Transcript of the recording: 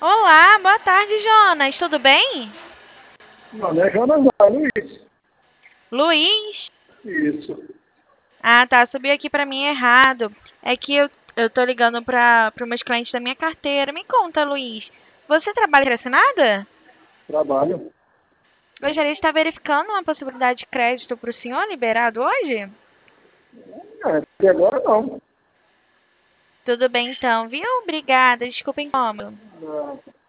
Olá, boa tarde, Jonas. Tudo bem? Não, não é Jonas, não, é Luiz. Luiz? Isso. Ah, tá. Subiu aqui pra mim errado. É que eu tô ligando para meus clientes da minha carteira. Me conta, Luiz. Você trabalha com assinada? Trabalho. Gostaria de estar verificando uma possibilidade de crédito para o senhor liberado hoje? Até agora não. Tudo bem, então, viu? Obrigada. Desculpa o incômodo. Não.